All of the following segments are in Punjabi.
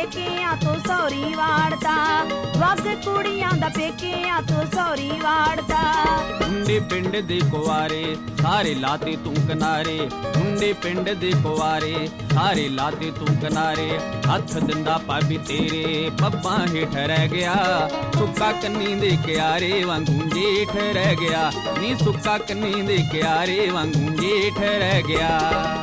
ਪੇਕਿਆਂ ਤੋਂ ਸੌਰੀ ਵਾੜਤਾ, ਵਗ ਕੁੜੀਆਂ ਦਾ ਪੇਕਿਆਂ ਤੋਂ ਸੌਰੀ ਵਾੜਤਾ। ਮੁੰਡੇ ਪਿੰਡ ਦੇ ਕੁਆਰੇ ਸਾਰੇ ਲਾਤੇ ਤੂੰ ਕਿਨਾਰੇ, ਮੁੰਡੇ ਪਿੰਡ ਦੇ ਕੁਆਰੇ ਸਾਰੇ ਲਾਤੇ ਤੂੰ ਕਿਨਾਰੇ। ਹੱਥ ਦਿੰਦਾ ਭਾਬੀ ਤੇਰੇ ਪੱਪਾਂ ਹੇਠ ਰਹਿ ਗਿਆ, ਸੁੱਕਾ ਕੰਨੀ ਦੇ ਕਿਆਰੇ ਵਾਂਗੂ ਜੇਠ ਰਹਿ ਗਿਆ ਨੀ, ਸੁੱਕਾ ਕੰਨੀ ਦੇ ਕਿਆਰੇ ਵਾਂਗੂ ਜੇਠ ਰਹਿ ਗਿਆ।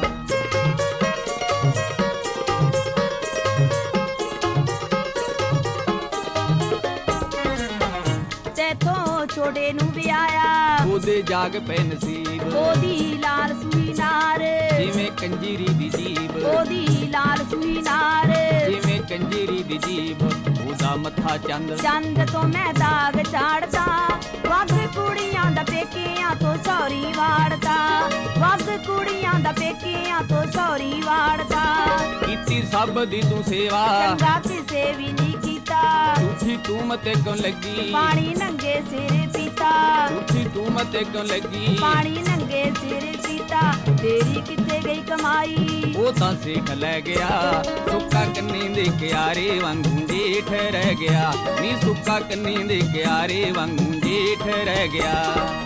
ਤੈਥੋਂ ਛੋਟੇ ਨੂੰ ਵਿਆਹਿਆ, ਉਹਦੇ ਜਾਗ ਪੈ ਨਸੀਬ, ਉਹਦੀ ਲਾਲ ਸੂਈ ਨਾਰ, ਜਿਵੇਂ ਕੰਜੀਰੀ ਦੀ ਜੀਬ, ਉਹਦੀ ਲਾਲ ਸੂਈ ਨਾਰ, ਜਿਵੇਂ ਕੰਜੀਰੀ ਦੀ ਜੀਬ। ਉਹਦਾ ਮੱਥਾ ਚੰਦ, ਚੰਦ ਤੋਂ ਮੈਂ ਦਾਗ ਚਾੜਤਾ, ਵਗ ਕੁੜੀਆਂ ਦਾ ਪੇਕਿਆਂ ਤੋਂ ਸੌਰੀ ਵਾੜਤਾ, ਵਗ ਕੁੜੀਆਂ ਦਾ ਪੇਕਿਆਂ ਤੋਂ ਸੌਰੀ ਵਾੜਤਾ। ਕੀਤੀ ਸਭ ਦੀ ਤੂੰ ਸੇਵਾ, ਚੰਗਾ ਕਿਸੇ ਵੀ ਨਹੀਂ ਕੀਤਾ, ਝੂਠੀ ਤੂੰ ਮਤੇ ਕਿਉਂ ਲੱਗੀ, ਪਾਣੀ ਨੰਗੇ ਸਿਰ ਪੀਤਾ, ਝੂਠੀ ਤੂੰ ਮਤੇ ਕਿਉਂ ਲੱਗੀ, ਪਾਣੀ ਨੰਗੇ ਸਿਰ ਪੀਤਾ। ਤੇਰੀ ਕਿੱਥੇ ਗਈ ਕਮਾਈ, ਉਹ ਤਾਂ ਸੇਖ ਲੈ ਗਿਆ, ਸੁੱਕਾ ਕੰਨੀ ਦੇ ਕਿਆਰੇ ਵਾਂਗੂ ਜੇਠ ਰਹਿ ਗਿਆ ਨੀ, ਸੁੱਕਾ ਕੰਨੀ ਦੇ ਕਿਆਰੇ ਵਾਂਗੂ ਜੇਠ ਰਹਿ ਗਿਆ।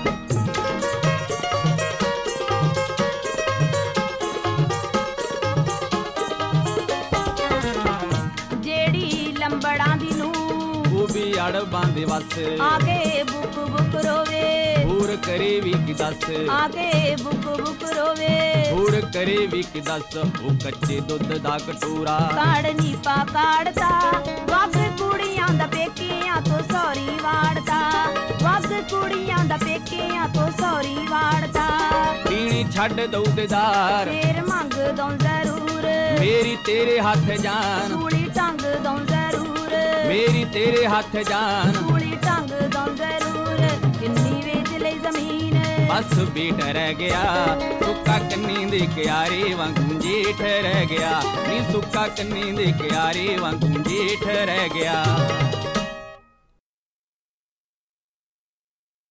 ਜਿਹੜੀ ਲੰਬੜਾਂ ਦੀ ਨੂੰ ਉਹ ਵੀ ਅੜਬਾਂ ਦੇ ਵਸ, ਆਗੇ ਬੁੱਕ ਬੁੱਕ ਰੋਵੇ, ਹੋਰ ਕਰੇ ਵੀ ਕੀ ਦੱਸ, ਆਗੇ ਬੁੱਕ ਬੁੱਕ ਰੋਵੇ। ਹੋਰ ਕਰੇ ਵੀ ਕੀ ਦੱਸ, ਉਹ ਕੱਚੇ ਦੁੱਧ ਦਾ ਕਟੋਰਾ ਕਾੜਨੀ ਪਾ ਕਾੜਤਾ, ਵਗ ਕੁੜੀਆਂ ਦਾ ਪੇਕਿਆਂ ਤੋਂ ਸੌਰੀ ਵਾੜਤਾ, ਵਗ ਕੁੜੀਆਂ ਦਾ ਪੇਕਿਆਂ ਤੋਂ ਸੌਰੀ ਵਾੜਤਾ। ਪੀਣੀ ਛੱਡ ਦਊ ਦੇਦਾਰ, ਫੇਰ ਮੰਗ ਦਊ ਜ਼ਰੂਰ, ਮੇਰੀ ਤੇਰੇ ਹੱਥ ਜਾਨ, ਸੂਲੀ ਟੰਗ ਦਊ ਜ਼ਰੂਰ, ਮੇਰੀ ਤੇਰੇ ਹੱਥ ਜਾਨ। ਸੂਲੀ ਟੰਗ ਦਊ ਜ਼ਰੂਰ, ਕਿੰਨੀ ਵੇਚ ਲਈ ਜ਼ਮੀਨ, ਬਸ ਬੇਟ ਰਹਿ ਗਿਆ, ਸੁੱਕਾ ਕੰਨੀ ਦੇ ਕਿਆਰੇ ਵਾਂਗੂ ਜੇਠ ਰਹਿ ਗਿਆ ਨੀ, ਸੁੱਕਾ ਕੰਨੀ ਦੇ ਕਿਆਰੇ ਵਾਂਗੂ ਜੇਠ ਰਹਿ ਗਿਆ।